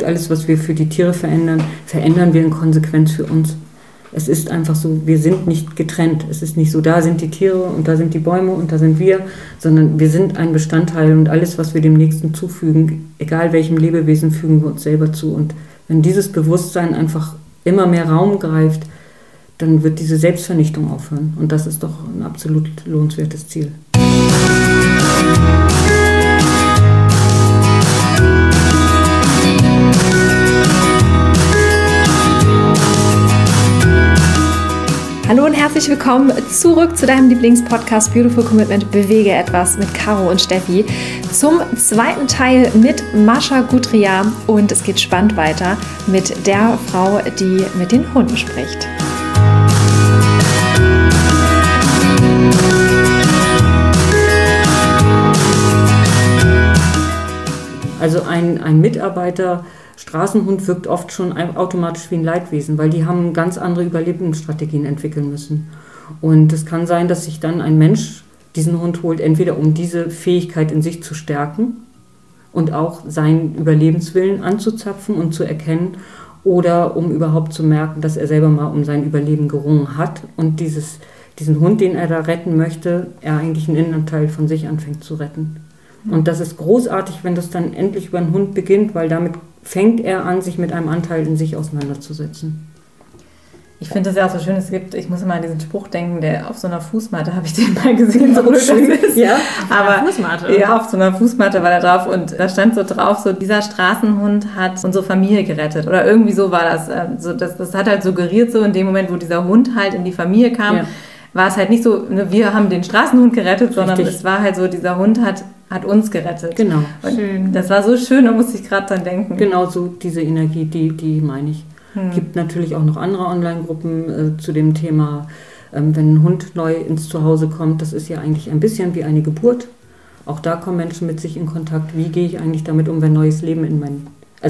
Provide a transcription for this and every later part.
Alles, was wir für die Tiere verändern, verändern wir in Konsequenz für uns. Es ist einfach so, wir sind nicht getrennt. Es ist nicht so, da sind die Tiere und da sind die Bäume und da sind wir, sondern wir sind ein Bestandteil und alles, was wir dem Nächsten zufügen, egal welchem Lebewesen, fügen wir uns selber zu. Und wenn dieses Bewusstsein einfach immer mehr Raum greift, dann wird diese Selbstvernichtung aufhören. Und das ist doch ein absolut lohnenswertes Ziel. Hallo und herzlich willkommen zurück zu deinem Lieblingspodcast Beautiful Commitment Bewege etwas mit Caro und Steffi zum zweiten Teil mit Mascha Gudria und es geht spannend weiter mit der Frau, die mit den Hunden spricht. Also ein Mitarbeiter Straßenhund wirkt oft schon automatisch wie ein Leidwesen, weil die haben ganz andere Überlebensstrategien entwickeln müssen. Und es kann sein, dass sich dann ein Mensch diesen Hund holt, entweder um diese Fähigkeit in sich zu stärken und auch seinen Überlebenswillen anzuzapfen und zu erkennen, oder um überhaupt zu merken, dass er selber mal um sein Überleben gerungen hat und diesen Hund, den er da retten möchte, er eigentlich einen Innenteil von sich anfängt zu retten. Und das ist großartig, wenn das dann endlich über einen Hund beginnt, weil damit fängt er an, sich mit einem Anteil in sich auseinanderzusetzen. Ich finde das ja auch so schön, ich muss immer an diesen Spruch denken, der auf so einer Fußmatte, habe ich den mal gesehen, so schön ist. Ja, aber Fußmatte. Ja, auf so einer Fußmatte war da drauf und da stand so drauf, so dieser Straßenhund hat unsere Familie gerettet oder irgendwie so war das. Das hat halt suggeriert so in dem Moment, wo dieser Hund halt in die Familie kam, war es halt nicht so, wir haben den Straßenhund gerettet, sondern es war halt so, dieser Hund hat uns gerettet. Genau. Schön. Das war so schön, da musste ich gerade dran denken. Genau so diese Energie, die meine ich. Gibt natürlich auch noch andere Online-Gruppen zu dem Thema, wenn ein Hund neu ins Zuhause kommt, das ist ja eigentlich ein bisschen wie eine Geburt. Auch da kommen Menschen mit sich in Kontakt. Wie gehe ich eigentlich damit um, wenn neues Leben in mein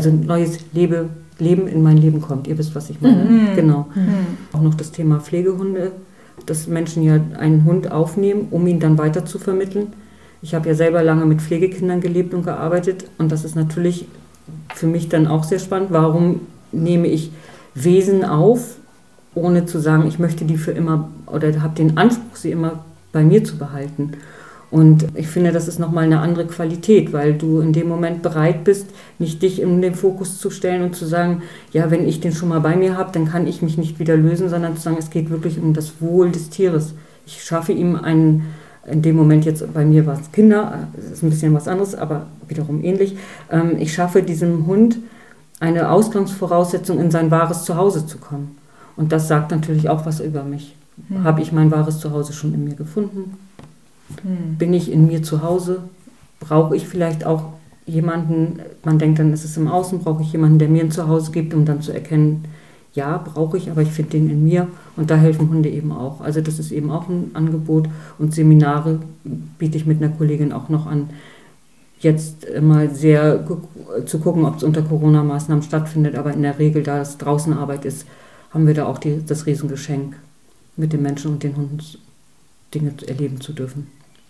Leben kommt? Ihr wisst, was ich meine. Genau. Auch noch das Thema Pflegehunde, dass Menschen ja einen Hund aufnehmen, um ihn dann weiter zu vermitteln. Ich habe ja selber lange mit Pflegekindern gelebt und gearbeitet und das ist natürlich für mich dann auch sehr spannend. Warum nehme ich Wesen auf, ohne zu sagen, ich möchte die für immer oder habe den Anspruch, sie immer bei mir zu behalten? Und ich finde, das ist nochmal eine andere Qualität, weil du in dem Moment bereit bist, nicht dich in den Fokus zu stellen und zu sagen, ja, wenn ich den schon mal bei mir habe, dann kann ich mich nicht wieder lösen, sondern zu sagen, es geht wirklich um das Wohl des Tieres. Ich schaffe ihm in dem Moment jetzt, bei mir war es Kinder, das ist ein bisschen was anderes, aber wiederum ähnlich. Ich schaffe diesem Hund eine Ausgangsvoraussetzung, in sein wahres Zuhause zu kommen. Und das sagt natürlich auch was über mich. Habe ich mein wahres Zuhause schon in mir gefunden? Bin ich in mir zu Hause? Brauche ich vielleicht auch jemanden, man denkt dann, ist es im Außen, brauche ich jemanden, der mir ein Zuhause gibt, um dann zu erkennen, ja, brauche ich, aber ich finde den in mir und da helfen Hunde eben auch. Also das ist eben auch ein Angebot und Seminare biete ich mit einer Kollegin auch noch an, jetzt mal sehr zu gucken, ob es unter Corona-Maßnahmen stattfindet, aber in der Regel, da es draußen Arbeit ist, haben wir da auch das Riesengeschenk, mit den Menschen und den Hunden Dinge erleben zu dürfen.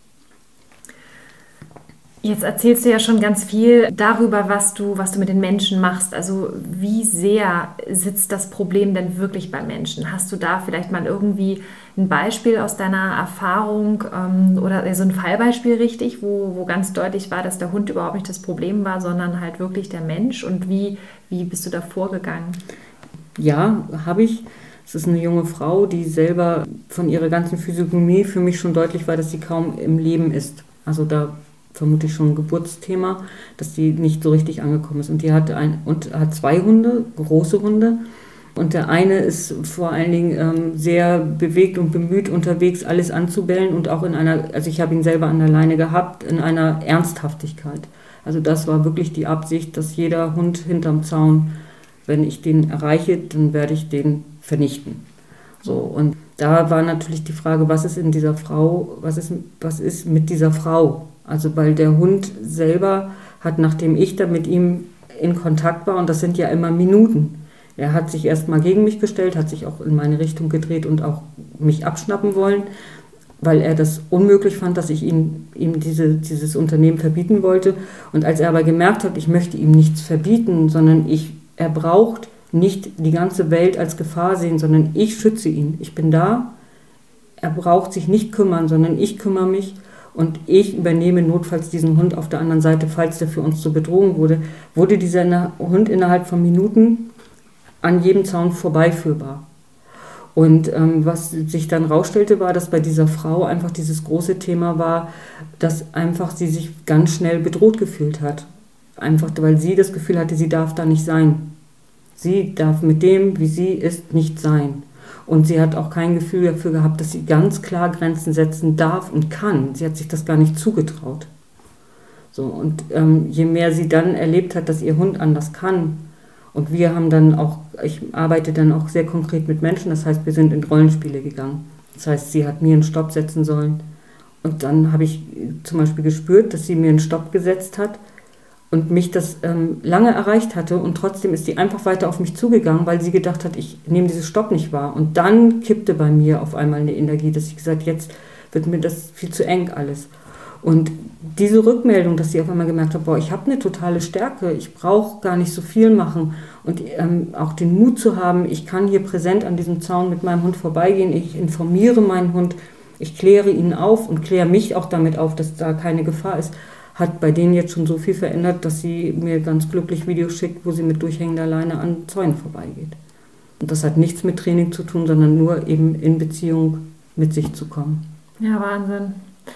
Jetzt erzählst du ja schon ganz viel darüber, was du mit den Menschen machst. Also wie sehr sitzt das Problem denn wirklich beim Menschen? Hast du da vielleicht mal irgendwie ein Beispiel aus deiner Erfahrung oder so ein Fallbeispiel richtig, wo ganz deutlich war, dass der Hund überhaupt nicht das Problem war, sondern halt wirklich der Mensch? Und wie bist du da vorgegangen? Ja, habe ich. Es ist eine junge Frau, die selber von ihrer ganzen Physiognomie für mich schon deutlich war, dass sie kaum im Leben ist. Also da vermute ich schon ein Geburtsthema, dass die nicht so richtig angekommen ist. Und die hat zwei Hunde, große Hunde. Und der eine ist vor allen Dingen sehr bewegt und bemüht unterwegs, alles anzubellen und auch also ich habe ihn selber an der Leine gehabt, in einer Ernsthaftigkeit. Also das war wirklich die Absicht, dass jeder Hund hinterm Zaun, wenn ich den erreiche, dann werde ich den vernichten. So, und da war natürlich die Frage, was ist mit dieser Frau? Also weil der Hund selber hat, nachdem ich da mit ihm in Kontakt war, und das sind ja immer Minuten, er hat sich erst mal gegen mich gestellt, hat sich auch in meine Richtung gedreht und auch mich abschnappen wollen. weil er das unmöglich fand, dass ich ihm dieses Unternehmen verbieten wollte. Und als er aber gemerkt hat, ich möchte ihm nichts verbieten, sondern er braucht nicht die ganze Welt als Gefahr sehen, sondern ich schütze ihn. Ich bin da, er braucht sich nicht kümmern, sondern ich kümmere mich und ich übernehme notfalls diesen Hund auf der anderen Seite, falls der für uns zur Bedrohung wurde dieser Hund innerhalb von Minuten an jedem Zaun vorbeiführbar. Und was sich dann rausstellte, war, dass bei dieser Frau einfach dieses große Thema war, dass einfach sie sich ganz schnell bedroht gefühlt hat. Einfach, weil sie das Gefühl hatte, sie darf da nicht sein. Sie darf mit dem, wie sie ist, nicht sein. Und sie hat auch kein Gefühl dafür gehabt, dass sie ganz klar Grenzen setzen darf und kann. Sie hat sich das gar nicht zugetraut. So, und je mehr sie dann erlebt hat, dass ihr Hund anders kann, und wir haben dann auch, ich arbeite dann auch sehr konkret mit Menschen, das heißt, wir sind in Rollenspiele gegangen. Das heißt, sie hat mir einen Stopp setzen sollen. Und dann habe ich zum Beispiel gespürt, dass sie mir einen Stopp gesetzt hat und mich das lange erreicht hatte und trotzdem ist sie einfach weiter auf mich zugegangen, weil sie gedacht hat, ich nehme dieses Stopp nicht wahr. Und dann kippte bei mir auf einmal eine Energie, dass ich gesagt habe, jetzt wird mir das viel zu eng alles. Und diese Rückmeldung, dass sie auf einmal gemerkt hat, boah, ich habe eine totale Stärke, ich brauche gar nicht so viel machen und auch den Mut zu haben, ich kann hier präsent an diesem Zaun mit meinem Hund vorbeigehen, ich informiere meinen Hund, ich kläre ihn auf und kläre mich auch damit auf, dass da keine Gefahr ist, hat bei denen jetzt schon so viel verändert, dass sie mir ganz glücklich Videos schickt, wo sie mit durchhängender Leine an Zäunen vorbeigeht. Und das hat nichts mit Training zu tun, sondern nur eben in Beziehung mit sich zu kommen. Ja, Wahnsinn.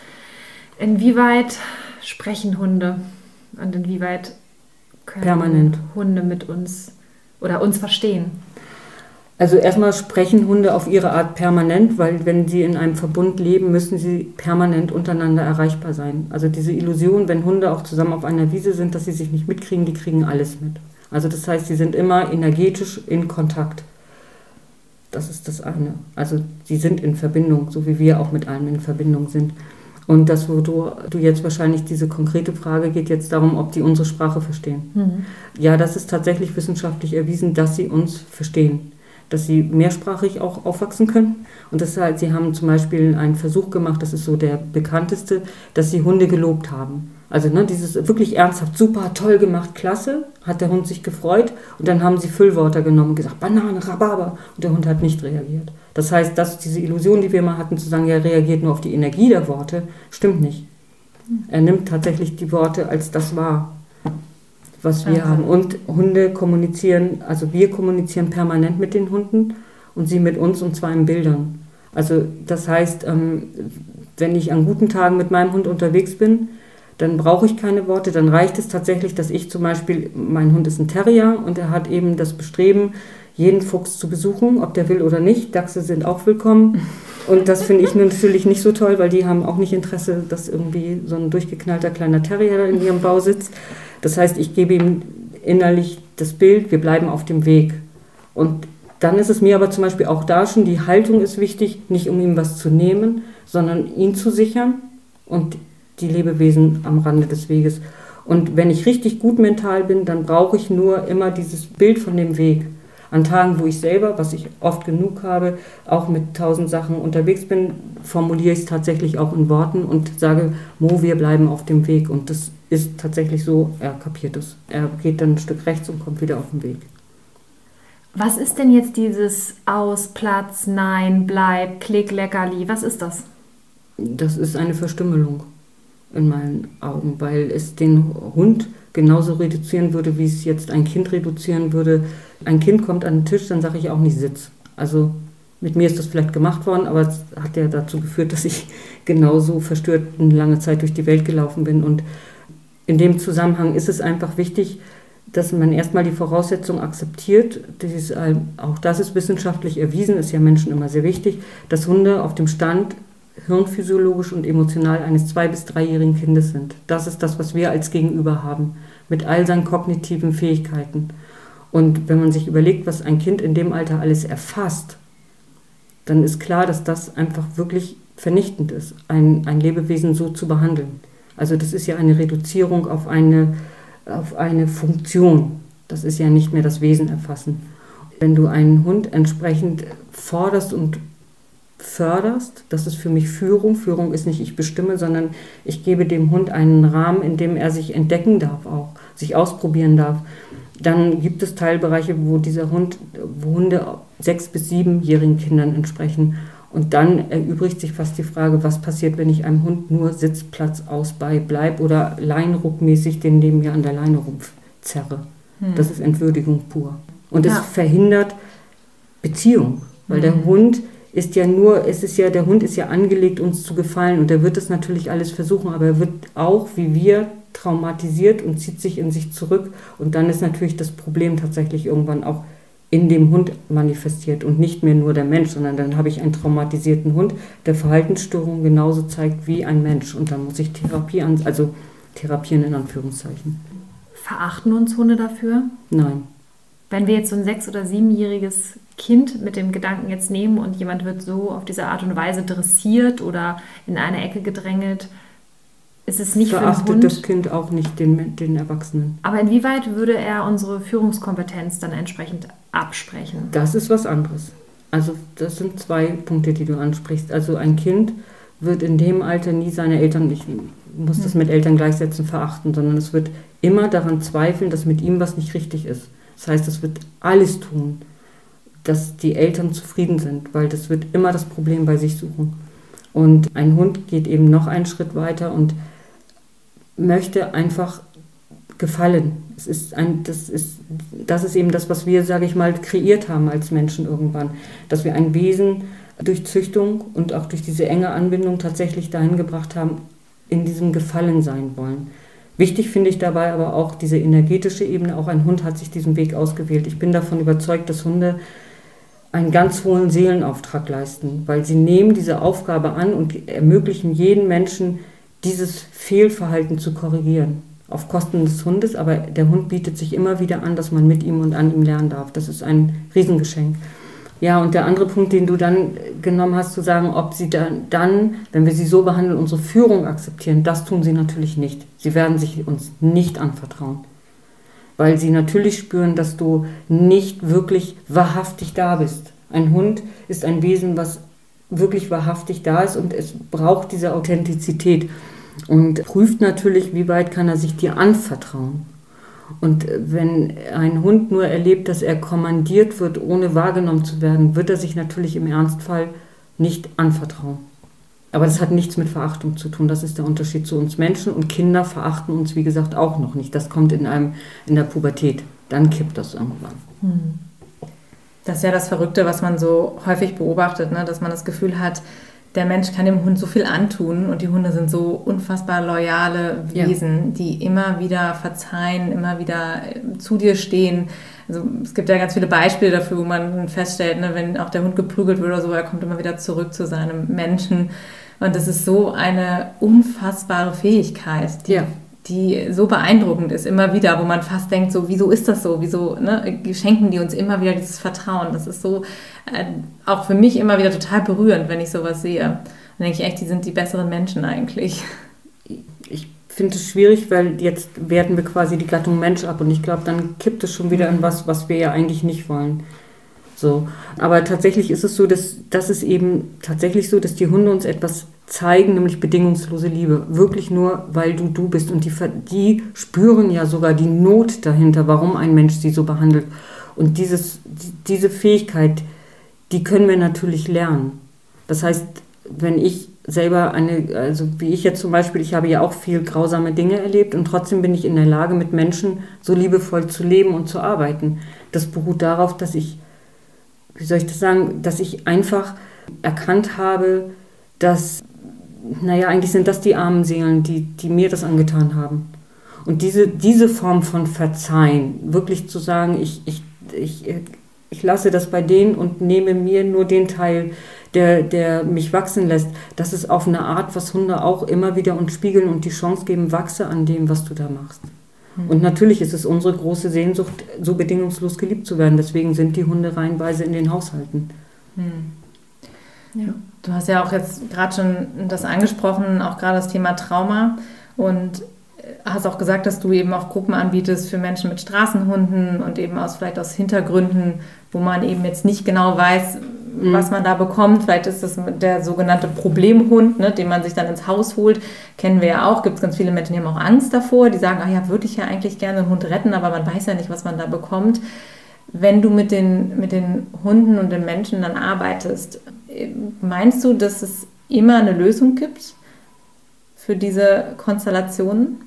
Inwieweit sprechen Hunde und inwieweit können permanent Hunde mit uns oder uns verstehen? Also erstmal sprechen Hunde auf ihre Art permanent, weil wenn sie in einem Verbund leben, müssen sie permanent untereinander erreichbar sein. Also diese Illusion, wenn Hunde auch zusammen auf einer Wiese sind, dass sie sich nicht mitkriegen, die kriegen alles mit. Also das heißt, sie sind immer energetisch in Kontakt. Das ist das eine. Also sie sind in Verbindung, so wie wir auch mit allem in Verbindung sind. Und das, wo du jetzt wahrscheinlich, diese konkrete Frage geht jetzt darum, ob die unsere Sprache verstehen. Mhm. Ja, das ist tatsächlich wissenschaftlich erwiesen, dass sie uns verstehen. Dass sie mehrsprachig auch aufwachsen können. Und das heißt, sie haben zum Beispiel einen Versuch gemacht, das ist so der bekannteste, dass sie Hunde gelobt haben. Also dieses wirklich ernsthaft, super, toll gemacht, klasse, hat der Hund sich gefreut. Und dann haben sie Füllwörter genommen und gesagt, Banane, Rhabarber. Und der Hund hat nicht reagiert. Das heißt, dass diese Illusion, die wir mal hatten, zu sagen, er reagiert nur auf die Energie der Worte, stimmt nicht. Er nimmt tatsächlich die Worte als das wahr, was wir haben. Und Hunde kommunizieren, also wir kommunizieren permanent mit den Hunden und sie mit uns, und zwar in Bildern. Also das heißt, wenn ich an guten Tagen mit meinem Hund unterwegs bin, dann brauche ich keine Worte, dann reicht es tatsächlich, dass ich zum Beispiel, mein Hund ist ein Terrier und er hat eben das Bestreben, jeden Fuchs zu besuchen, ob der will oder nicht. Dachse sind auch willkommen. Und das finde ich natürlich nicht so toll, weil die haben auch nicht Interesse, dass irgendwie so ein durchgeknallter kleiner Terrier in ihrem Bau sitzt. Das heißt, ich gebe ihm innerlich das Bild, wir bleiben auf dem Weg. Und dann ist es mir aber zum Beispiel auch da schon, die Haltung ist wichtig, nicht um ihm was zu nehmen, sondern ihn zu sichern und die Lebewesen am Rande des Weges. Und wenn ich richtig gut mental bin, dann brauche ich nur immer dieses Bild von dem Weg. An Tagen, wo ich selber, was ich oft genug habe, auch mit 1000 Sachen unterwegs bin, formuliere ich es tatsächlich auch in Worten und sage, Mo, wir bleiben auf dem Weg. Und das ist tatsächlich so, er kapiert es. Er geht dann ein Stück rechts und kommt wieder auf den Weg. Was ist denn jetzt dieses Aus, Platz, Nein, Bleib, Klick, Leckerli? Was ist das? Das ist eine Verstümmelung in meinen Augen, weil es den Hund genauso reduzieren würde, wie es jetzt ein Kind reduzieren würde. Ein Kind kommt an den Tisch, dann sage ich auch nicht Sitz. Also mit mir ist das vielleicht gemacht worden, aber es hat ja dazu geführt, dass ich genauso verstört eine lange Zeit durch die Welt gelaufen bin. Und in dem Zusammenhang ist es einfach wichtig, dass man erstmal die Voraussetzung akzeptiert, auch das ist wissenschaftlich erwiesen, ist ja Menschen immer sehr wichtig, dass Hunde auf dem Stand hirnphysiologisch und emotional eines 2- bis 3-jährigen Kindes sind. Das ist das, was wir als Gegenüber haben, mit all seinen kognitiven Fähigkeiten. Und wenn man sich überlegt, was ein Kind in dem Alter alles erfasst, dann ist klar, dass das einfach wirklich vernichtend ist, ein Lebewesen so zu behandeln. Also das ist ja eine Reduzierung auf eine Funktion. Das ist ja nicht mehr das Wesen erfassen. Wenn du einen Hund entsprechend forderst und förderst. Das ist für mich Führung. Führung ist nicht ich bestimme, sondern ich gebe dem Hund einen Rahmen, in dem er sich entdecken darf auch, sich ausprobieren darf. Dann gibt es Teilbereiche, wo Hunde 6- bis 7-jährigen Kindern entsprechen. Und dann erübrigt sich fast die Frage, was passiert, wenn ich einem Hund nur Sitzplatz bleibe oder leinruckmäßig den neben mir an der Leine rumzerre. Das ist Entwürdigung pur. Und es verhindert Beziehung, weil der Hund der Hund ist ja angelegt, uns zu gefallen und er wird das natürlich alles versuchen, aber er wird auch, wie wir, traumatisiert und zieht sich in sich zurück und dann ist natürlich das Problem tatsächlich irgendwann auch in dem Hund manifestiert und nicht mehr nur der Mensch, sondern dann habe ich einen traumatisierten Hund, der Verhaltensstörungen genauso zeigt wie ein Mensch und dann muss ich therapieren in Anführungszeichen. Verachten uns Hunde dafür? Nein. Wenn wir jetzt so ein 6- oder 7-jähriges Kind mit dem Gedanken jetzt nehmen und jemand wird so auf diese Art und Weise dressiert oder in eine Ecke gedrängelt, ist es nicht für den Hund... Verachtet das Kind auch nicht den Erwachsenen. Aber inwieweit würde er unsere Führungskompetenz dann entsprechend absprechen? Das ist was anderes. Also das sind 2 Punkte, die du ansprichst. Also ein Kind wird in dem Alter nie seine Eltern, ich muss das mit Eltern gleichsetzen, verachten, sondern es wird immer daran zweifeln, dass mit ihm was nicht richtig ist. Das heißt, es wird alles tun, dass die Eltern zufrieden sind, weil das wird immer das Problem bei sich suchen. Und ein Hund geht eben noch einen Schritt weiter und möchte einfach gefallen. Das ist eben das, was wir, sage ich mal, kreiert haben als Menschen irgendwann. Dass wir ein Wesen durch Züchtung und auch durch diese enge Anbindung tatsächlich dahin gebracht haben, in diesem Gefallen sein wollen. Wichtig finde ich dabei aber auch diese energetische Ebene. Auch ein Hund hat sich diesen Weg ausgewählt. Ich bin davon überzeugt, dass Hunde einen ganz hohen Seelenauftrag leisten, weil sie nehmen diese Aufgabe an und ermöglichen jedem Menschen, dieses Fehlverhalten zu korrigieren. Auf Kosten des Hundes, aber der Hund bietet sich immer wieder an, dass man mit ihm und an ihm lernen darf. Das ist ein Riesengeschenk. Ja, und der andere Punkt, den du dann genommen hast, zu sagen, ob sie dann, wenn wir sie so behandeln, unsere Führung akzeptieren, das tun sie natürlich nicht. Sie werden sich uns nicht anvertrauen. Weil sie natürlich spüren, dass du nicht wirklich wahrhaftig da bist. Ein Hund ist ein Wesen, was wirklich wahrhaftig da ist und es braucht diese Authentizität. Und prüft natürlich, wie weit kann er sich dir anvertrauen. Und wenn ein Hund nur erlebt, dass er kommandiert wird, ohne wahrgenommen zu werden, wird er sich natürlich im Ernstfall nicht anvertrauen. Aber das hat nichts mit Verachtung zu tun. Das ist der Unterschied zu uns Menschen. Und Kinder verachten uns, wie gesagt, auch noch nicht. Das kommt in der Pubertät. Dann kippt das irgendwann. Das ist ja das Verrückte, was man so häufig beobachtet, ne? Dass man das Gefühl hat, der Mensch kann dem Hund so viel antun und die Hunde sind so unfassbar loyale Wesen, die immer wieder verzeihen, immer wieder zu dir stehen. Also es gibt ja ganz viele Beispiele dafür, wo man feststellt, ne, wenn auch der Hund geprügelt wird oder so, er kommt immer wieder zurück zu seinem Menschen. Und das ist so eine unfassbare Fähigkeit, die so beeindruckend ist, immer wieder, wo man fast denkt, so, wieso ist das so? Wieso schenken die uns immer wieder dieses Vertrauen? Das ist so auch für mich immer wieder total berührend, wenn ich sowas sehe. Dann denke ich echt, die sind die besseren Menschen eigentlich. Ich finde es schwierig, weil jetzt werten wir quasi die Gattung Mensch ab und ich glaube, dann kippt es schon wieder in was wir ja eigentlich nicht wollen. So. Aber tatsächlich ist es so, dass die Hunde uns etwas zeigen, nämlich bedingungslose Liebe. Wirklich nur, weil du bist. Und die spüren ja sogar die Not dahinter, warum ein Mensch sie so behandelt. Und diese Fähigkeit, die können wir natürlich lernen. Das heißt, wenn ich selber wie ich jetzt zum Beispiel, ich habe ja auch viel grausame Dinge erlebt und trotzdem bin ich in der Lage, mit Menschen so liebevoll zu leben und zu arbeiten. Das beruht darauf, dass ich einfach erkannt habe, dass, eigentlich sind das die armen Seelen, die mir das angetan haben. Und diese Form von Verzeihen, wirklich zu sagen, ich lasse das bei denen und nehme mir nur den Teil, der mich wachsen lässt, das ist auf eine Art, was Hunde auch immer wieder uns spiegeln und die Chance geben, wachse an dem, was du da machst. Und natürlich ist es unsere große Sehnsucht, so bedingungslos geliebt zu werden. Deswegen sind die Hunde reihenweise in den Haushalten. Ja. Du hast ja auch jetzt gerade schon das angesprochen, auch gerade das Thema Trauma. Und hast auch gesagt, dass du eben auch Gruppen anbietest für Menschen mit Straßenhunden und eben vielleicht aus Hintergründen, wo man eben jetzt nicht genau weiß, was man da bekommt. Vielleicht ist das der sogenannte Problemhund, ne, den man sich dann ins Haus holt. Kennen wir ja auch. Gibt es ganz viele Menschen, die haben auch Angst davor. Die sagen, würde ich ja eigentlich gerne einen Hund retten, aber man weiß ja nicht, was man da bekommt. Wenn du mit den Hunden und den Menschen dann arbeitest, meinst du, dass es immer eine Lösung gibt für diese Konstellationen?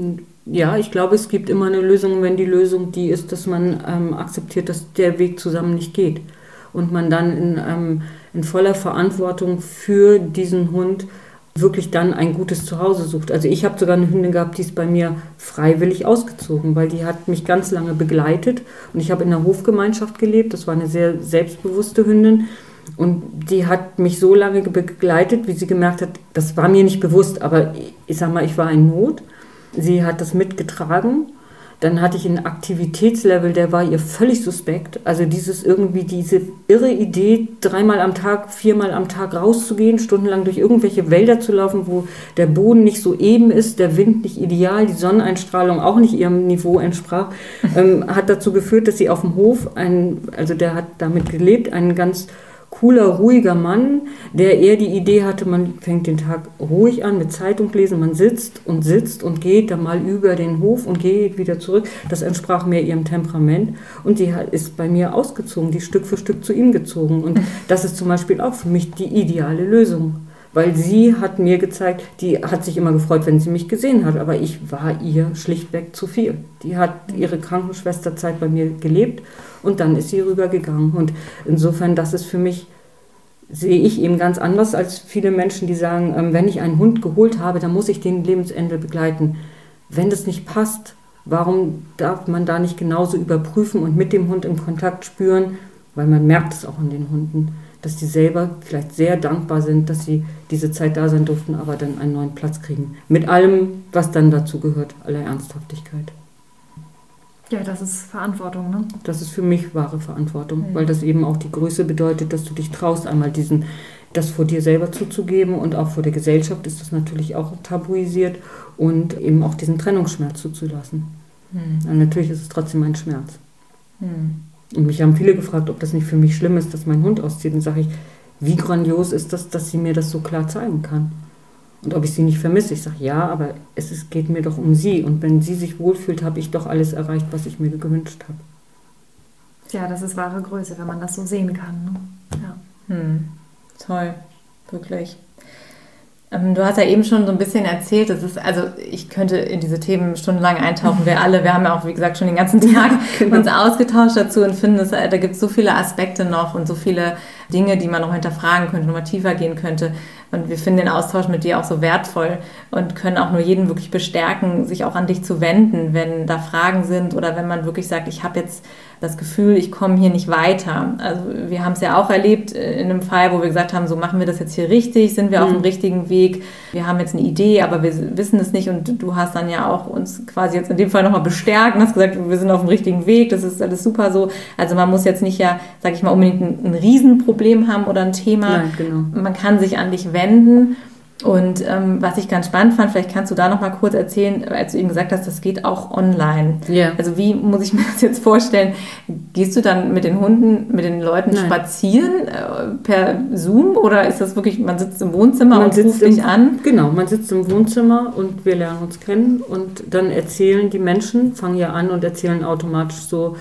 Ja, ich glaube, es gibt immer eine Lösung, wenn die Lösung die ist, dass man akzeptiert, dass der Weg zusammen nicht geht. Und man dann in voller Verantwortung für diesen Hund wirklich dann ein gutes Zuhause sucht. Also ich habe sogar eine Hündin gehabt, die ist bei mir freiwillig ausgezogen, weil die hat mich ganz lange begleitet. Und ich habe in einer Hofgemeinschaft gelebt, das war eine sehr selbstbewusste Hündin. Und die hat mich so lange begleitet, wie sie gemerkt hat, das war mir nicht bewusst, aber ich sag mal, ich war in Not. Sie hat das mitgetragen. Dann hatte ich einen Aktivitätslevel, der war ihr völlig suspekt. Also diese irre Idee, 3-mal am Tag, 4-mal am Tag rauszugehen, stundenlang durch irgendwelche Wälder zu laufen, wo der Boden nicht so eben ist, der Wind nicht ideal, die Sonneneinstrahlung auch nicht ihrem Niveau entsprach, hat dazu geführt, dass sie auf dem Hof, der hat damit gelebt, einen ganz cooler, ruhiger Mann, der eher die Idee hatte, man fängt den Tag ruhig an mit Zeitung lesen, man sitzt und geht dann mal über den Hof und geht wieder zurück. Das entsprach mehr ihrem Temperament und die ist bei mir ausgezogen, die Stück für Stück zu ihm gezogen. Und das ist zum Beispiel auch für mich die ideale Lösung. Weil sie hat mir gezeigt, die hat sich immer gefreut, wenn sie mich gesehen hat, aber ich war ihr schlichtweg zu viel. Die hat ihre Krankenschwesterzeit bei mir gelebt und dann ist sie rübergegangen. Und insofern, das ist für mich, sehe ich eben ganz anders als viele Menschen, die sagen, wenn ich einen Hund geholt habe, dann muss ich den Lebensende begleiten. Wenn das nicht passt, warum darf man da nicht genauso überprüfen und mit dem Hund in Kontakt spüren, weil man merkt es auch an den Hunden, dass die selber vielleicht sehr dankbar sind, dass sie diese Zeit da sein durften, aber dann einen neuen Platz kriegen. Mit allem, was dann dazu gehört, aller Ernsthaftigkeit. Ja, das ist Verantwortung, ne? Das ist für mich wahre Verantwortung, weil das eben auch die Größe bedeutet, dass du dich traust, einmal das vor dir selber zuzugeben und auch vor der Gesellschaft ist das natürlich auch tabuisiert und eben auch diesen Trennungsschmerz zuzulassen. Und natürlich ist es trotzdem ein Schmerz. Und mich haben viele gefragt, ob das nicht für mich schlimm ist, dass mein Hund auszieht. Und sage ich, wie grandios ist das, dass sie mir das so klar zeigen kann. Und ob ich sie nicht vermisse. Ich sage, ja, aber geht mir doch um sie. Und wenn sie sich wohlfühlt, habe ich doch alles erreicht, was ich mir gewünscht habe. Ja, das ist wahre Größe, wenn man das so sehen kann. Ne? Ja. Toll, wirklich. Du hast ja eben schon so ein bisschen erzählt, ich könnte in diese Themen stundenlang eintauchen, wir haben ja auch, wie gesagt, schon den ganzen Tag uns ausgetauscht dazu und finden, da gibt es so viele Aspekte noch und so viele Dinge, die man noch hinterfragen könnte, nochmal tiefer gehen könnte. Und wir finden den Austausch mit dir auch so wertvoll und können auch nur jeden wirklich bestärken, sich auch an dich zu wenden, wenn da Fragen sind oder wenn man wirklich sagt, ich habe jetzt das Gefühl, ich komme hier nicht weiter. Also wir haben es ja auch erlebt in einem Fall, wo wir gesagt haben, so machen wir das jetzt hier richtig, sind wir auf dem richtigen Weg, wir haben jetzt eine Idee, aber wir wissen es nicht und du hast dann ja auch uns quasi jetzt in dem Fall nochmal bestärkt und hast gesagt, wir sind auf dem richtigen Weg, das ist alles super so. Also man muss jetzt nicht sag ich mal, unbedingt ein Riesenproblem haben oder ein Thema. Nein, genau. Man kann sich an dich wenden. Und was ich ganz spannend fand, vielleicht kannst du da noch mal kurz erzählen, als du eben gesagt hast, das geht auch online. Yeah. Also wie muss ich mir das jetzt vorstellen? Gehst du dann mit den Hunden, mit den Leuten spazieren per Zoom oder ist das wirklich, man sitzt im Wohnzimmer und ruft dich an? Genau, man sitzt im Wohnzimmer und wir lernen uns kennen und dann erzählen die Menschen, fangen ja an und erzählen automatisch so,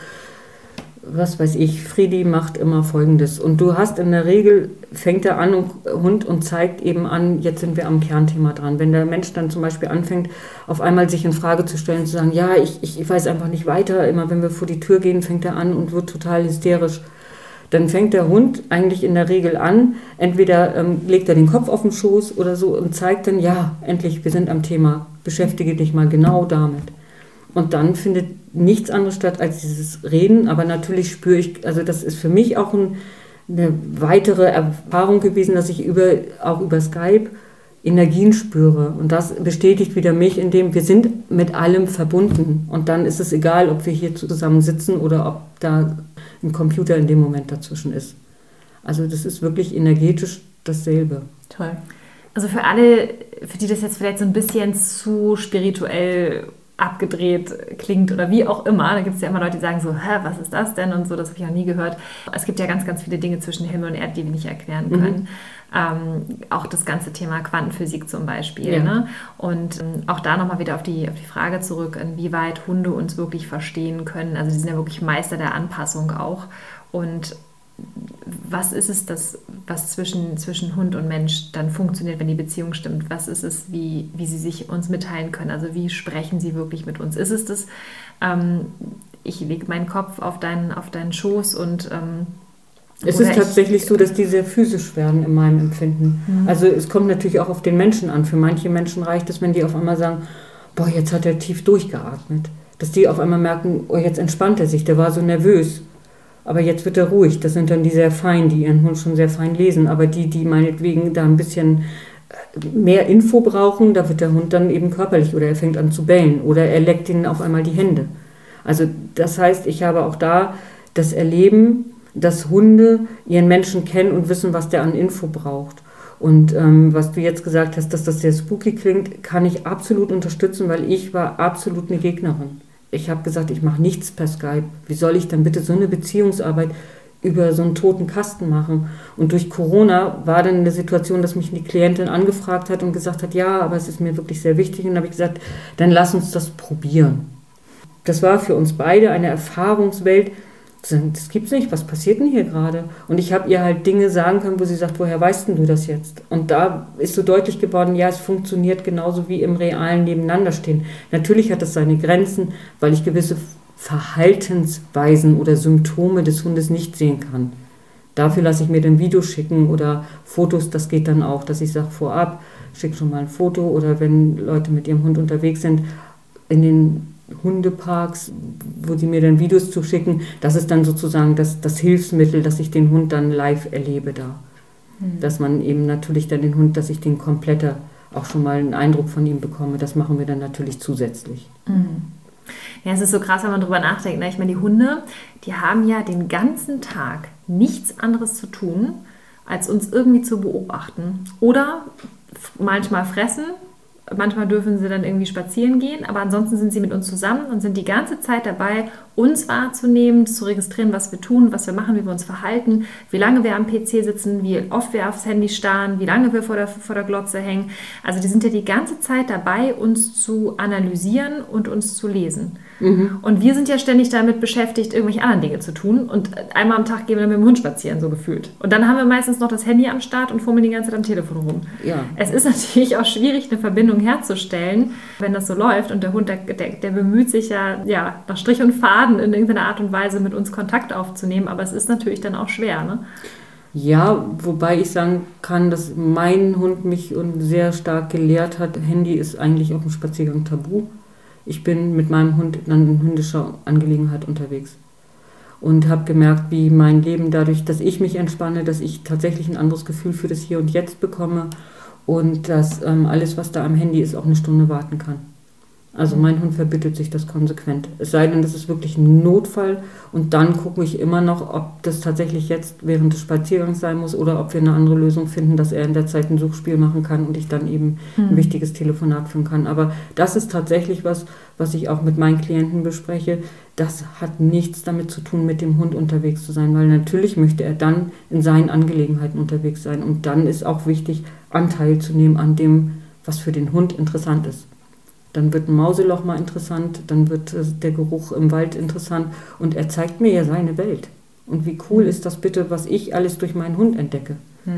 was weiß ich, Friedi macht immer Folgendes. Und du hast in der Regel, fängt er an, Hund, und zeigt eben an, jetzt sind wir am Kernthema dran. Wenn der Mensch dann zum Beispiel anfängt, auf einmal sich in Frage zu stellen, zu sagen, ja, ich weiß einfach nicht weiter, immer wenn wir vor die Tür gehen, fängt er an und wird total hysterisch. Dann fängt der Hund eigentlich in der Regel an, entweder legt er den Kopf auf den Schoß oder so und zeigt dann, ja, endlich, wir sind am Thema, beschäftige dich mal genau damit. Und dann findet nichts anderes statt als dieses Reden, aber natürlich spüre ich, also das ist für mich auch eine weitere Erfahrung gewesen, dass ich auch über Skype Energien spüre. Und das bestätigt wieder mich, indem wir sind mit allem verbunden. Und dann ist es egal, ob wir hier zusammen sitzen oder ob da ein Computer in dem Moment dazwischen ist. Also das ist wirklich energetisch dasselbe. Toll. Also für alle, für die das jetzt vielleicht so ein bisschen zu spirituell abgedreht klingt oder wie auch immer. Da gibt es ja immer Leute, die sagen so, was ist das denn und so, das habe ich auch nie gehört. Es gibt ja ganz, ganz viele Dinge zwischen Himmel und Erde, die wir nicht erklären können. Auch das ganze Thema Quantenphysik zum Beispiel. Ja. Ne? Und auch da nochmal wieder auf die Frage zurück, inwieweit Hunde uns wirklich verstehen können. Also die sind ja wirklich Meister der Anpassung auch. Und was ist es, was zwischen Hund und Mensch dann funktioniert, wenn die Beziehung stimmt? Was ist es, wie sie sich uns mitteilen können? Also wie sprechen sie wirklich mit uns? Ist es das, ich lege meinen Kopf auf deinen Schoß und es ist tatsächlich so, dass die sehr physisch werden in meinem Empfinden. Also es kommt natürlich auch auf den Menschen an. Für manche Menschen reicht es, wenn die auf einmal sagen, boah, jetzt hat er tief durchgeatmet. Dass die auf einmal merken, oh, jetzt entspannt er sich, der war so nervös. Aber jetzt wird er ruhig. Das sind dann die sehr fein, die ihren Hund schon sehr fein lesen. Aber die meinetwegen da ein bisschen mehr Info brauchen, da wird der Hund dann eben körperlich oder er fängt an zu bellen oder er leckt ihnen auf einmal die Hände. Also das heißt, ich habe auch da das Erleben, dass Hunde ihren Menschen kennen und wissen, was der an Info braucht. Und was du jetzt gesagt hast, dass das sehr spooky klingt, kann ich absolut unterstützen, weil ich war absolut eine Gegnerin. Ich habe gesagt, ich mache nichts per Skype. Wie soll ich dann bitte so eine Beziehungsarbeit über so einen toten Kasten machen? Und durch Corona war dann eine Situation, dass mich die Klientin angefragt hat und gesagt hat, ja, aber es ist mir wirklich sehr wichtig. Und dann habe ich gesagt, dann lass uns das probieren. Das war für uns beide eine Erfahrungswelt. Das gibt's nicht, was passiert denn hier gerade? Und ich habe ihr halt Dinge sagen können, wo sie sagt, woher weißt denn du das jetzt? Und da ist so deutlich geworden, ja, es funktioniert genauso wie im realen Nebeneinanderstehen. Natürlich hat es seine Grenzen, weil ich gewisse Verhaltensweisen oder Symptome des Hundes nicht sehen kann. Dafür lasse ich mir dann Videos schicken oder Fotos, das geht dann auch, dass ich sage vorab, schick schon mal ein Foto oder wenn Leute mit ihrem Hund unterwegs sind, in den Hundeparks, wo die mir dann Videos zuschicken, das ist dann sozusagen das Hilfsmittel, dass ich den Hund dann live erlebe da. Dass man eben natürlich dann den Hund, dass ich den kompletter auch schon mal einen Eindruck von ihm bekomme, das machen wir dann natürlich zusätzlich. Ja, es ist so krass, wenn man drüber nachdenkt. Ne? Ich meine, die Hunde, die haben ja den ganzen Tag nichts anderes zu tun, als uns irgendwie zu beobachten. Oder manchmal fressen, manchmal dürfen sie dann irgendwie spazieren gehen, aber ansonsten sind sie mit uns zusammen und sind die ganze Zeit dabei, uns wahrzunehmen, zu registrieren, was wir tun, was wir machen, wie wir uns verhalten, wie lange wir am PC sitzen, wie oft wir aufs Handy starren, wie lange wir vor der Glotze hängen. Also die sind ja die ganze Zeit dabei, uns zu analysieren und uns zu lesen. Und wir sind ja ständig damit beschäftigt, irgendwelche anderen Dinge zu tun. Und einmal am Tag gehen wir dann mit dem Hund spazieren, so gefühlt. Und dann haben wir meistens noch das Handy am Start und fummeln die ganze Zeit am Telefon rum. Ja. Es ist natürlich auch schwierig, eine Verbindung herzustellen, wenn das so läuft. Und der Hund, der bemüht sich ja nach Strich und Faden in irgendeiner Art und Weise mit uns Kontakt aufzunehmen. Aber es ist natürlich dann auch schwer, ne? Ja, wobei ich sagen kann, dass mein Hund mich sehr stark gelehrt hat, Handy ist eigentlich auf dem Spaziergang tabu. Ich bin mit meinem Hund dann in hündischer Angelegenheit unterwegs und habe gemerkt, wie mein Leben dadurch, dass ich mich entspanne, dass ich tatsächlich ein anderes Gefühl für das Hier und Jetzt bekomme und dass alles, was da am Handy ist, auch eine Stunde warten kann. Also mein Hund verbittet sich das konsequent. Es sei denn, das ist wirklich ein Notfall und dann gucke ich immer noch, ob das tatsächlich jetzt während des Spaziergangs sein muss oder ob wir eine andere Lösung finden, dass er in der Zeit ein Suchspiel machen kann und ich dann eben ein wichtiges Telefonat führen kann. Aber das ist tatsächlich was ich auch mit meinen Klienten bespreche. Das hat nichts damit zu tun, mit dem Hund unterwegs zu sein, weil natürlich möchte er dann in seinen Angelegenheiten unterwegs sein und dann ist auch wichtig, Anteil zu nehmen an dem, was für den Hund interessant ist. Dann wird ein Mauseloch mal interessant, dann wird der Geruch im Wald interessant und er zeigt mir ja seine Welt. Und wie cool ist das bitte, was ich alles durch meinen Hund entdecke.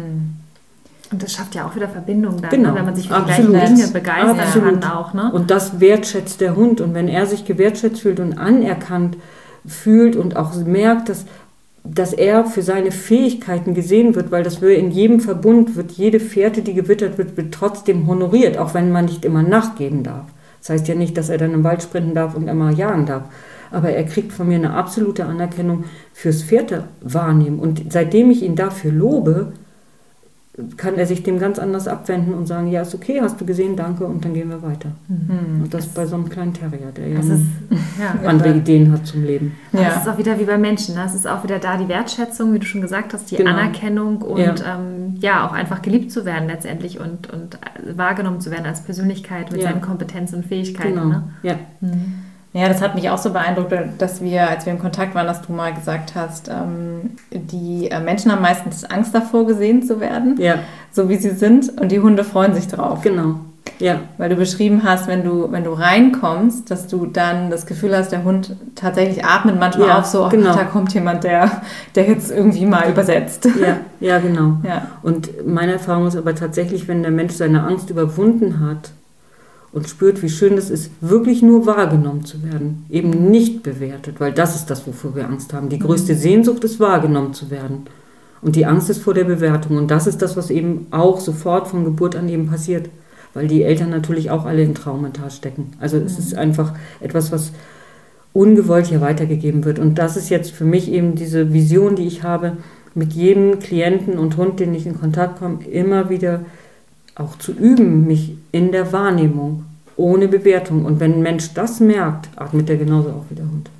Und das schafft ja auch wieder Verbindung dann, genau. Ne? Wenn man sich für die gleichen Dinge begeistern kann auch. Ne? Und das wertschätzt der Hund. Und wenn er sich gewertschätzt fühlt und anerkannt fühlt und auch merkt, dass er für seine Fähigkeiten gesehen wird, weil das wird in jedem Verbund, wird jede Fährte, die gewittert wird trotzdem honoriert, auch wenn man nicht immer nachgeben darf. Das heißt ja nicht, dass er dann im Wald sprinten darf und immer jagen darf. Aber er kriegt von mir eine absolute Anerkennung fürs Pferde wahrnehmen. Und seitdem ich ihn dafür lobe, kann er sich dem ganz anders abwenden und sagen, ja, ist okay, hast du gesehen, danke, und dann gehen wir weiter. Und das bei so einem kleinen Terrier, der andere Ideen hat zum Leben. Ja. Das ist auch wieder wie bei Menschen, ne? Es ist auch wieder da die Wertschätzung, wie du schon gesagt hast, die Anerkennung und auch einfach geliebt zu werden letztendlich und wahrgenommen zu werden als Persönlichkeit mit seinen Kompetenzen und Fähigkeiten. Genau. Ne? Ja. Ja, das hat mich auch so beeindruckt, dass als wir im Kontakt waren, dass du mal gesagt hast, die Menschen haben meistens Angst davor, gesehen zu werden, so wie sie sind, und die Hunde freuen sich drauf. Genau, ja. Weil du beschrieben hast, wenn du reinkommst, dass du dann das Gefühl hast, der Hund tatsächlich atmet manchmal auch so, da kommt jemand, der jetzt irgendwie mal übersetzt. Ja, genau. Ja. Und meine Erfahrung ist aber tatsächlich, wenn der Mensch seine Angst überwunden hat, und spürt, wie schön es ist, wirklich nur wahrgenommen zu werden, eben nicht bewertet, weil das ist das, wofür wir Angst haben. Die größte Sehnsucht ist, wahrgenommen zu werden. Und die Angst ist vor der Bewertung. Und das ist das, was eben auch sofort von Geburt an eben passiert, weil die Eltern natürlich auch alle im Traumental stecken. Also es ist einfach etwas, was ungewollt hier weitergegeben wird. Und das ist jetzt für mich eben diese Vision, die ich habe, mit jedem Klienten und Hund, den ich in Kontakt komme, immer wieder auch zu üben, mich in der Wahrnehmung, ohne Bewertung. Und wenn ein Mensch das merkt, atmet er genauso auch wie der Hund.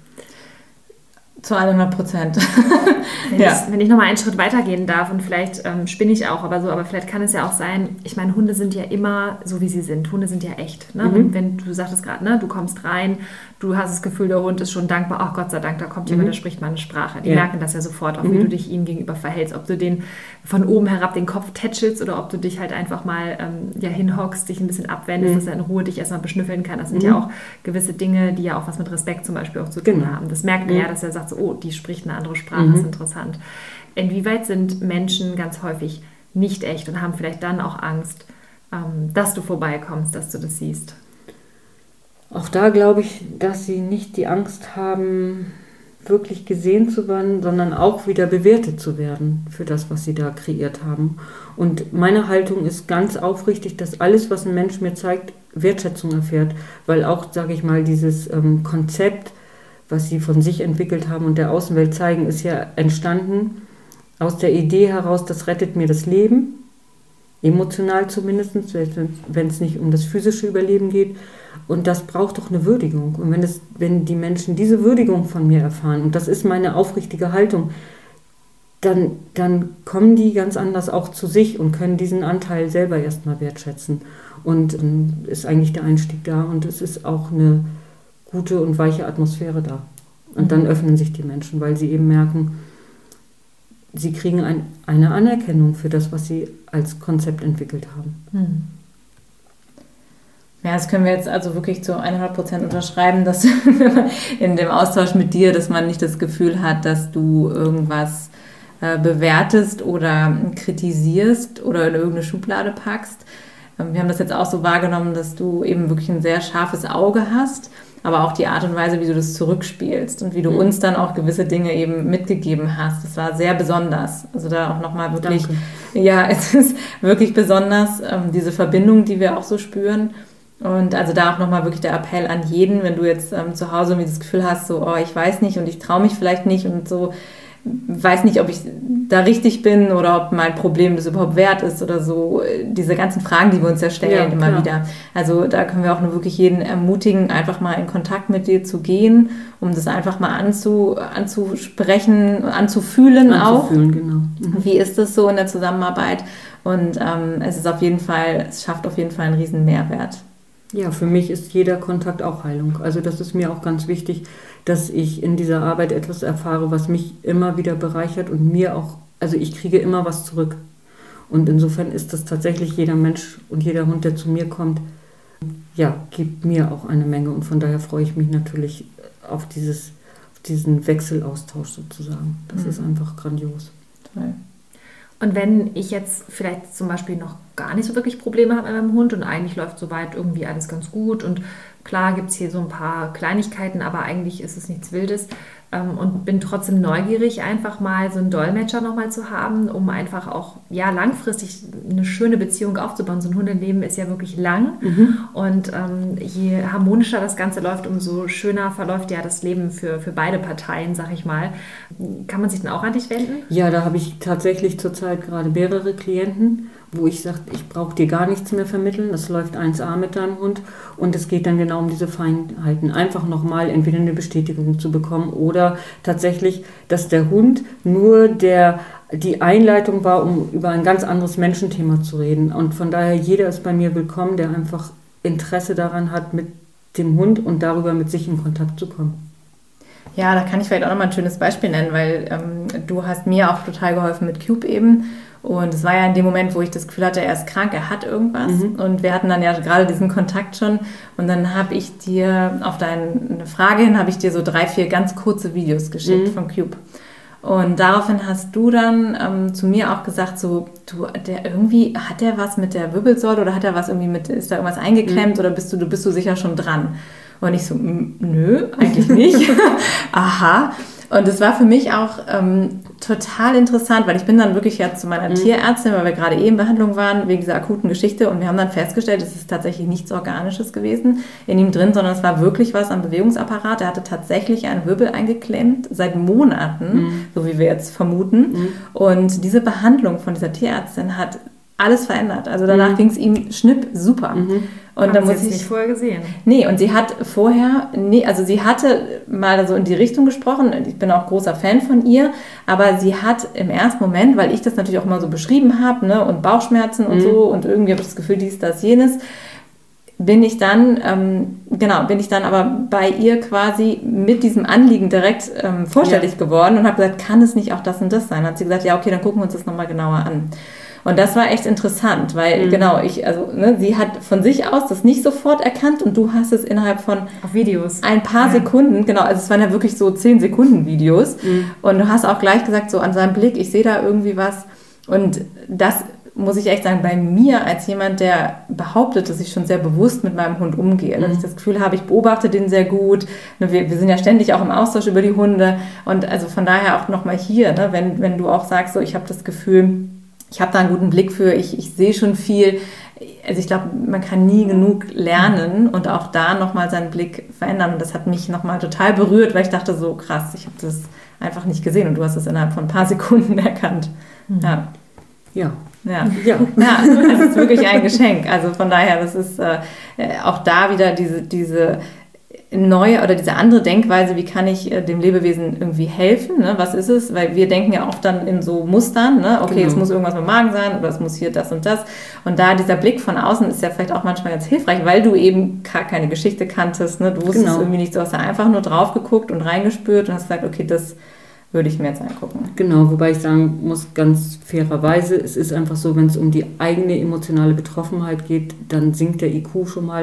Zu 100%. Wenn ich nochmal einen Schritt weitergehen darf und vielleicht spinne ich auch, aber vielleicht kann es ja auch sein, ich meine, Hunde sind ja immer so, wie sie sind. Hunde sind ja echt. Ne? Wenn du sagtest gerade, ne, du kommst rein, du hast das Gefühl, der Hund ist schon dankbar, ach Gott sei Dank, da kommt jemand, der spricht meine Sprache. Die merken das ja sofort, auch wie du dich ihm gegenüber verhältst. Ob du den von oben herab den Kopf tätschelst oder ob du dich halt einfach mal hinhockst, dich ein bisschen abwendest, dass er in Ruhe dich erstmal beschnüffeln kann. Das sind ja auch gewisse Dinge, die ja auch was mit Respekt zum Beispiel auch zu tun haben. Das merkt er ja, dass er sagt, so, oh, die spricht eine andere Sprache, das ist interessant. Inwieweit sind Menschen ganz häufig nicht echt und haben vielleicht dann auch Angst, dass du vorbeikommst, dass du das siehst? Auch da glaube ich, dass sie nicht die Angst haben, wirklich gesehen zu werden, sondern auch wieder bewertet zu werden für das, was sie da kreiert haben. Und meine Haltung ist ganz aufrichtig, dass alles, was ein Mensch mir zeigt, Wertschätzung erfährt, weil auch, sage ich mal, dieses Konzept, was sie von sich entwickelt haben und der Außenwelt zeigen, ist ja entstanden aus der Idee heraus, das rettet mir das Leben, emotional zumindest, wenn es nicht um das physische Überleben geht. Und das braucht doch eine Würdigung. Und wenn die Menschen diese Würdigung von mir erfahren, und das ist meine aufrichtige Haltung, dann kommen die ganz anders auch zu sich und können diesen Anteil selber erstmal wertschätzen. Und ist eigentlich der Einstieg da und es ist auch eine gute und weiche Atmosphäre da. Und dann öffnen sich die Menschen, weil sie eben merken, sie kriegen eine Anerkennung für das, was sie als Konzept entwickelt haben. Ja, das können wir jetzt also wirklich zu 100% unterschreiben, dass in dem Austausch mit dir, dass man nicht das Gefühl hat, dass du irgendwas bewertest oder kritisierst oder in irgendeine Schublade packst. Wir haben das jetzt auch so wahrgenommen, dass du eben wirklich ein sehr scharfes Auge hast, aber auch die Art und Weise, wie du das zurückspielst und wie du uns dann auch gewisse Dinge eben mitgegeben hast. Das war sehr besonders. Also da auch nochmal wirklich, es ist wirklich besonders, diese Verbindung, die wir auch so spüren. Und also da auch nochmal wirklich der Appell an jeden, wenn du jetzt zu Hause irgendwie das Gefühl hast, so, ich weiß nicht und ich traue mich vielleicht nicht und so, weiß nicht, ob ich da richtig bin oder ob mein Problem das überhaupt wert ist oder so. Diese ganzen Fragen, die wir uns ja stellen immer wieder. Also da können wir auch nur wirklich jeden ermutigen, einfach mal in Kontakt mit dir zu gehen, um das einfach mal anzusprechen, anzufühlen auch. Genau. Wie ist das so in der Zusammenarbeit? Und es schafft auf jeden Fall einen riesen Mehrwert. Ja, für mich ist jeder Kontakt auch Heilung. Also das ist mir auch ganz wichtig, dass ich in dieser Arbeit etwas erfahre, was mich immer wieder bereichert und mir auch, also ich kriege immer was zurück. Und insofern ist das tatsächlich jeder Mensch und jeder Hund, der zu mir kommt, gibt mir auch eine Menge. Und von daher freue ich mich natürlich auf diesen Wechselaustausch sozusagen. Das ist einfach grandios. Toll. Und wenn ich jetzt vielleicht zum Beispiel noch gar nicht so wirklich Probleme habe mit meinem Hund und eigentlich läuft soweit irgendwie alles ganz gut und klar gibt es hier so ein paar Kleinigkeiten, aber eigentlich ist es nichts Wildes. und bin trotzdem neugierig, einfach mal so einen Dolmetscher nochmal zu haben, um einfach auch langfristig eine schöne Beziehung aufzubauen. So ein Hundeleben ist ja wirklich lang und je harmonischer das Ganze läuft, umso schöner verläuft ja das Leben für beide Parteien, sag ich mal. Kann man sich dann auch an dich wenden? Ja, da habe ich tatsächlich zurzeit gerade mehrere Klienten, wo ich sage, ich brauche dir gar nichts mehr vermitteln, das läuft 1A mit deinem Hund und es geht dann genau um diese Feinheiten. Einfach nochmal entweder eine Bestätigung zu bekommen oder tatsächlich, dass der Hund nur die Einleitung war, um über ein ganz anderes Menschenthema zu reden. Und von daher, jeder ist bei mir willkommen, der einfach Interesse daran hat, mit dem Hund und darüber mit sich in Kontakt zu kommen. Ja, da kann ich vielleicht auch nochmal ein schönes Beispiel nennen, weil du hast mir auch total geholfen mit Cube eben. Und es war ja in dem Moment, wo ich das Gefühl hatte, er ist krank, er hat irgendwas. Und wir hatten dann ja gerade diesen Kontakt schon. Und dann habe ich dir auf deine Frage hin, habe ich dir so 3-4 ganz kurze Videos geschickt von Cube. Und daraufhin hast du dann zu mir auch gesagt, so, hat der was mit der Wirbelsäule oder hat er was irgendwie ist da irgendwas eingeklemmt oder bist du sicher schon dran? Und ich so, nö, eigentlich nicht. Aha. Und es war für mich auch total interessant, weil ich bin dann wirklich ja zu meiner Tierärztin, weil wir gerade in Behandlung waren, wegen dieser akuten Geschichte. Und wir haben dann festgestellt, es ist tatsächlich nichts Organisches gewesen in ihm drin, sondern es war wirklich was am Bewegungsapparat. Er hatte tatsächlich einen Wirbel eingeklemmt, seit Monaten, so wie wir jetzt vermuten. Und diese Behandlung von dieser Tierärztin hat alles verändert. Also danach ging es ihm schnipp super. Und dann muss ich nicht vorher gesehen. Nee, und sie hat vorher, sie hatte mal so in die Richtung gesprochen, ich bin auch großer Fan von ihr, aber sie hat im ersten Moment, weil ich das natürlich auch mal so beschrieben habe, ne, und Bauchschmerzen und so und irgendwie habe ich das Gefühl, dies, das, jenes, bin ich dann aber bei ihr quasi mit diesem Anliegen direkt vorstellig geworden und habe gesagt, kann es nicht auch das und das sein? Hat sie gesagt, ja, okay, dann gucken wir uns das nochmal genauer an. Und das war echt interessant, weil sie hat von sich aus das nicht sofort erkannt und du hast es innerhalb von auf Videos ein paar Sekunden, also es waren ja wirklich so 10 Sekunden Videos und du hast auch gleich gesagt, so an seinem Blick, ich sehe da irgendwie was und das muss ich echt sagen, bei mir als jemand, der behauptet, dass ich schon sehr bewusst mit meinem Hund umgehe, dass ich das Gefühl habe, ich beobachte den sehr gut, wir sind ja ständig auch im Austausch über die Hunde und also von daher auch nochmal hier, ne, wenn du auch sagst, so ich habe das Gefühl, ich habe da einen guten Blick für, ich sehe schon viel. Also ich glaube, man kann nie genug lernen und auch da nochmal seinen Blick verändern. Und das hat mich nochmal total berührt, weil ich dachte so, krass, ich habe das einfach nicht gesehen und du hast es innerhalb von ein paar Sekunden erkannt. Ja, das ist wirklich ein Geschenk. Also von daher, das ist auch da wieder diese neue oder diese andere Denkweise, wie kann ich dem Lebewesen irgendwie helfen, ne? Was ist es? Weil wir denken ja oft dann in so Mustern, ne? Okay, es muss irgendwas mit dem Magen sein oder es muss hier das und das. Und da dieser Blick von außen ist ja vielleicht auch manchmal ganz hilfreich, weil du eben gar keine Geschichte kanntest, ne? Du wusstest irgendwie nicht, du hast da einfach nur drauf geguckt und reingespürt und hast gesagt, okay, das würde ich mir jetzt angucken. Genau, wobei ich sagen muss, ganz fairerweise, es ist einfach so, wenn es um die eigene emotionale Betroffenheit geht, dann sinkt der IQ schon mal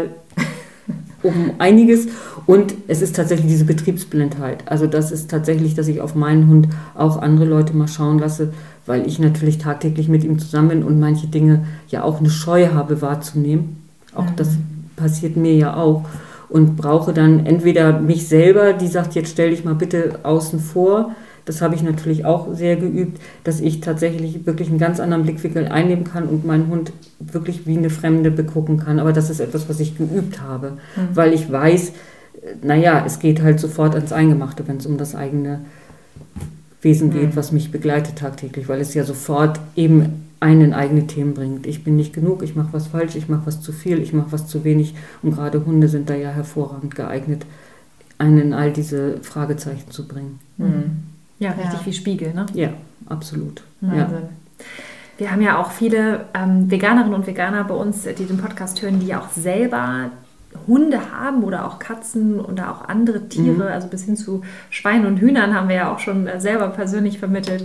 um einiges und es ist tatsächlich diese Betriebsblindheit. Also das ist tatsächlich, dass ich auf meinen Hund auch andere Leute mal schauen lasse, weil ich natürlich tagtäglich mit ihm zusammen bin und manche Dinge ja auch eine Scheu habe wahrzunehmen. Auch das passiert mir ja auch und brauche dann entweder mich selber, die sagt, jetzt stell dich mal bitte außen vor. Das habe ich natürlich auch sehr geübt, dass ich tatsächlich wirklich einen ganz anderen Blickwinkel einnehmen kann und meinen Hund wirklich wie eine Fremde begucken kann. Aber das ist etwas, was ich geübt habe, weil ich weiß, es geht halt sofort ans Eingemachte, wenn es um das eigene Wesen geht, was mich begleitet tagtäglich, weil es ja sofort eben einen in eigene Themen bringt. Ich bin nicht genug, ich mache was falsch, ich mache was zu viel, ich mache was zu wenig. Und gerade Hunde sind da ja hervorragend geeignet, einen in all diese Fragezeichen zu bringen. Ja, richtig wie Spiegel, ne? Ja, absolut. Wahnsinn. Ja. Wir haben ja auch viele Veganerinnen und Veganer bei uns, die den Podcast hören, die auch selber Hunde haben oder auch Katzen oder auch andere Tiere, also bis hin zu Schweinen und Hühnern haben wir ja auch schon selber persönlich vermittelt.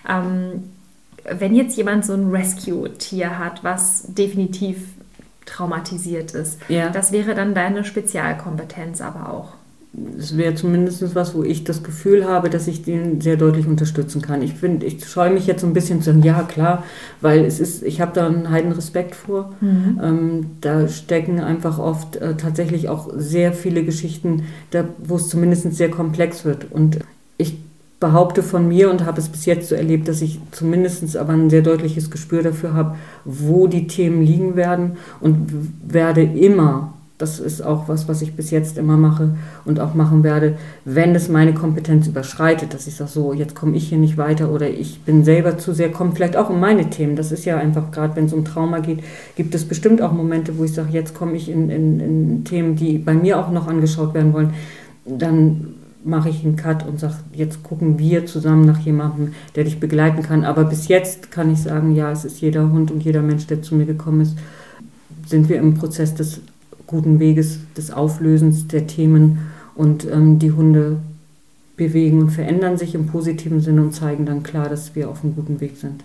Wenn jetzt jemand so ein Rescue-Tier hat, was definitiv traumatisiert ist, das wäre dann deine Spezialkompetenz aber auch. Es wäre zumindest was, wo ich das Gefühl habe, dass ich den sehr deutlich unterstützen kann. Ich scheue mich jetzt so ein bisschen zu sagen, ja klar, weil ich habe da einen heiden Respekt vor. Da stecken einfach oft tatsächlich auch sehr viele Geschichten, wo es zumindest sehr komplex wird. Und ich behaupte von mir und habe es bis jetzt so erlebt, dass ich zumindest aber ein sehr deutliches Gespür dafür habe, wo die Themen liegen werden und werde immer, das ist auch was ich bis jetzt immer mache und auch machen werde, wenn es meine Kompetenz überschreitet, dass ich sage, so, jetzt komme ich hier nicht weiter oder ich bin selber zu sehr, komme vielleicht auch um meine Themen. Das ist ja einfach, gerade wenn es um Trauma geht, gibt es bestimmt auch Momente, wo ich sage, jetzt komme ich in Themen, die bei mir auch noch angeschaut werden wollen. Dann mache ich einen Cut und sage, jetzt gucken wir zusammen nach jemandem, der dich begleiten kann. Aber bis jetzt kann ich sagen, ja, es ist jeder Hund und jeder Mensch, der zu mir gekommen ist, sind wir im Prozess des guten Weges, des Auflösens der Themen und die Hunde bewegen und verändern sich im positiven Sinne und zeigen dann klar, dass wir auf einem guten Weg sind.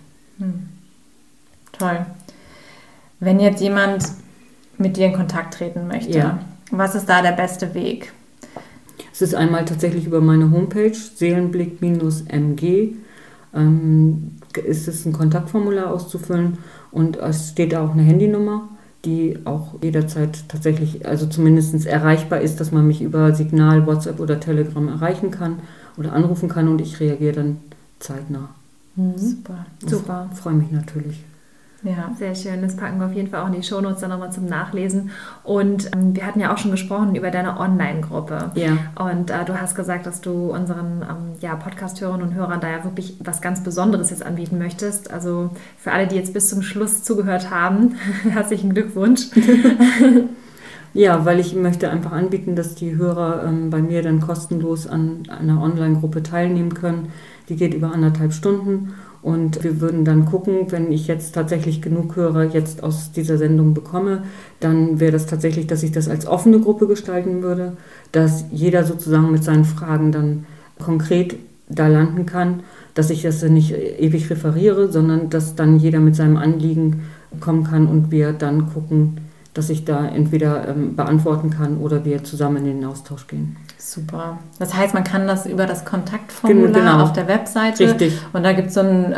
Toll. Wenn jetzt jemand mit dir in Kontakt treten möchte, was ist da der beste Weg? Es ist einmal tatsächlich über meine Homepage, Seelenblick-MG, ist es ein Kontaktformular auszufüllen und es steht da auch eine Handynummer, die auch jederzeit tatsächlich, also zumindest erreichbar ist, dass man mich über Signal, WhatsApp oder Telegram erreichen kann oder anrufen kann und ich reagiere dann zeitnah. Super. Freue mich natürlich. Ja, sehr schön. Das packen wir auf jeden Fall auch in die Shownotes dann nochmal zum Nachlesen. Und wir hatten ja auch schon gesprochen über deine Online-Gruppe. Ja. Und du hast gesagt, dass du unseren Podcast-Hörerinnen und Hörern da ja wirklich was ganz Besonderes jetzt anbieten möchtest. Also für alle, die jetzt bis zum Schluss zugehört haben, herzlichen Glückwunsch. Ja, weil ich möchte einfach anbieten, dass die Hörer bei mir dann kostenlos an einer Online-Gruppe teilnehmen können. Die geht über 1,5 Stunden. Und wir würden dann gucken, wenn ich jetzt tatsächlich genug Hörer jetzt aus dieser Sendung bekomme, dann wäre das tatsächlich, dass ich das als offene Gruppe gestalten würde, dass jeder sozusagen mit seinen Fragen dann konkret da landen kann, dass ich das nicht ewig referiere, sondern dass dann jeder mit seinem Anliegen kommen kann und wir dann gucken, dass ich da entweder beantworten kann oder wir zusammen in den Austausch gehen. Super. Das heißt, man kann das über das Kontaktformular auf der Webseite. Richtig. Und da gibt es so ein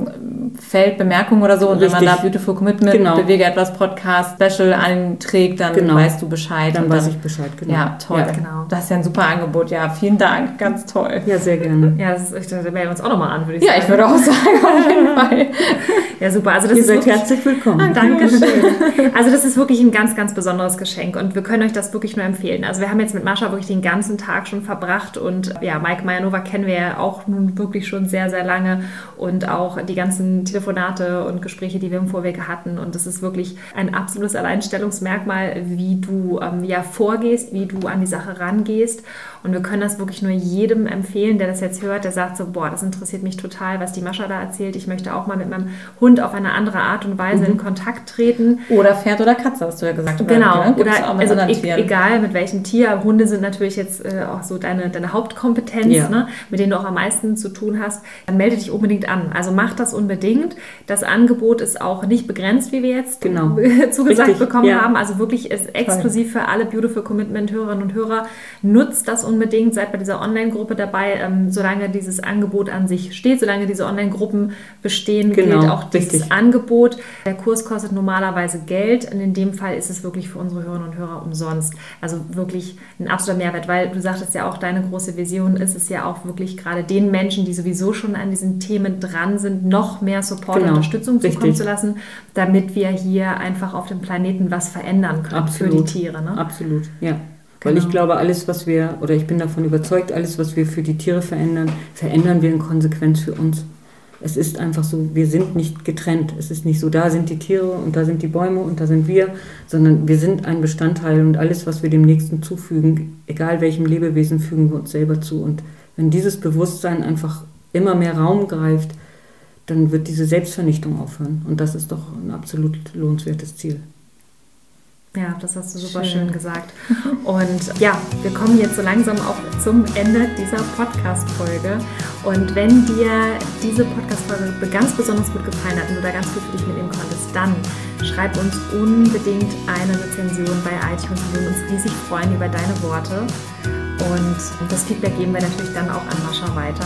Feld Bemerkungen oder so. Und wenn man da Beautiful Commitment, Bewege etwas Podcast Special einträgt, dann weißt du Bescheid. Dann weiß ich Bescheid, genau. Ja, toll. Ja, genau. Das ist ja ein super Angebot. Ja, vielen Dank. Ganz toll. Ja, sehr gerne. Ja, da melden wir uns auch nochmal an, würde ich sagen. Ja, ich würde auch sagen, auf jeden Fall. Ja, super. Also das Ihr seid herzlich willkommen. Dankeschön. Also das ist wirklich ein ganz, ganz besonderes Geschenk und wir können euch das wirklich nur empfehlen. Also wir haben jetzt mit Mascha wirklich den ganzen Tag schon verbracht und ja, Maike Majanova kennen wir ja auch nun wirklich schon sehr, sehr lange und auch die ganzen Telefonate und Gespräche, die wir im Vorweg hatten und das ist wirklich ein absolutes Alleinstellungsmerkmal, wie du vorgehst, wie du an die Sache rangehst und wir können das wirklich nur jedem empfehlen, der das jetzt hört, der sagt so, boah, das interessiert mich total, was die Mascha da erzählt. Ich möchte auch mal mit meinem Hund auf eine andere Art und Weise in Kontakt treten. Oder Pferd oder Katze, hast du ja gesagt. Genau, ne? Oder also egal mit welchem Tier. Hunde sind natürlich jetzt auch so deine Hauptkompetenz, ne? Mit denen du auch am meisten zu tun hast. Dann melde dich unbedingt an. Also mach das unbedingt. Das Angebot ist auch nicht begrenzt, wie wir jetzt zugesagt bekommen haben. Also wirklich ist exklusiv für alle Beautiful Commitment Hörerinnen und Hörer. Nutzt das unbedingt, seid bei dieser Online-Gruppe dabei, solange dieses Angebot an sich steht, solange diese Online-Gruppen bestehen, gilt auch dieses Angebot. Der Kurs kostet normalerweise Geld und in dem Fall ist es wirklich für unsere Hörerinnen und Hörer umsonst. Also wirklich ein absoluter Mehrwert, weil du sagtest ja auch, deine große Vision ist es ja auch wirklich gerade den Menschen, die sowieso schon an diesen Themen dran sind, noch mehr Support und Unterstützung zukommen zu lassen, damit wir hier einfach auf dem Planeten was verändern können für die Tiere. Ne? Absolut, ja. Weil ich glaube, ich bin davon überzeugt, alles, was wir für die Tiere verändern, verändern wir in Konsequenz für uns. Es ist einfach so, wir sind nicht getrennt. Es ist nicht so, da sind die Tiere und da sind die Bäume und da sind wir, sondern wir sind ein Bestandteil und alles, was wir dem Nächsten zufügen, egal welchem Lebewesen, fügen wir uns selber zu. Und wenn dieses Bewusstsein einfach immer mehr Raum greift, dann wird diese Selbstvernichtung aufhören. Und das ist doch ein absolut lohnenswertes Ziel. Ja, das hast du super schön gesagt. Und ja, wir kommen jetzt so langsam auch zum Ende dieser Podcast-Folge. Und wenn dir diese Podcast-Folge ganz besonders gut gefallen hat und du da ganz viel für dich mitnehmen konntest, dann schreib uns unbedingt eine Rezension bei iTunes. Wir würden uns riesig freuen über deine Worte. Und das Feedback geben wir natürlich dann auch an Mascha weiter.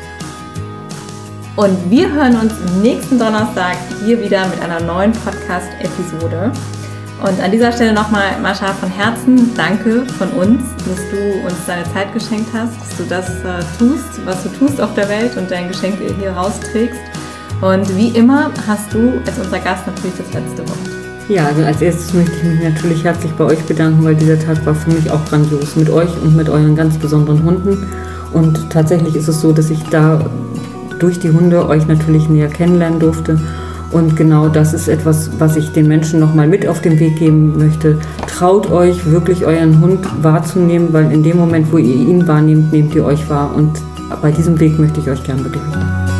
Und wir hören uns nächsten Donnerstag hier wieder mit einer neuen Podcast-Episode. Und an dieser Stelle nochmal, Mascha, von Herzen danke von uns, dass du uns deine Zeit geschenkt hast, dass du das tust, was du tust auf der Welt und dein Geschenk hier rausträgst. Und wie immer hast du als unser Gast natürlich das letzte Wort. Ja, also als erstes möchte ich mich natürlich herzlich bei euch bedanken, weil dieser Tag war für mich auch grandios mit euch und mit euren ganz besonderen Hunden. Und tatsächlich ist es so, dass ich da durch die Hunde euch natürlich näher kennenlernen durfte. Und genau das ist etwas, was ich den Menschen nochmal mit auf den Weg geben möchte. Traut euch wirklich euren Hund wahrzunehmen, weil in dem Moment, wo ihr ihn wahrnehmt, nehmt ihr euch wahr. Und bei diesem Weg möchte ich euch gerne begleiten.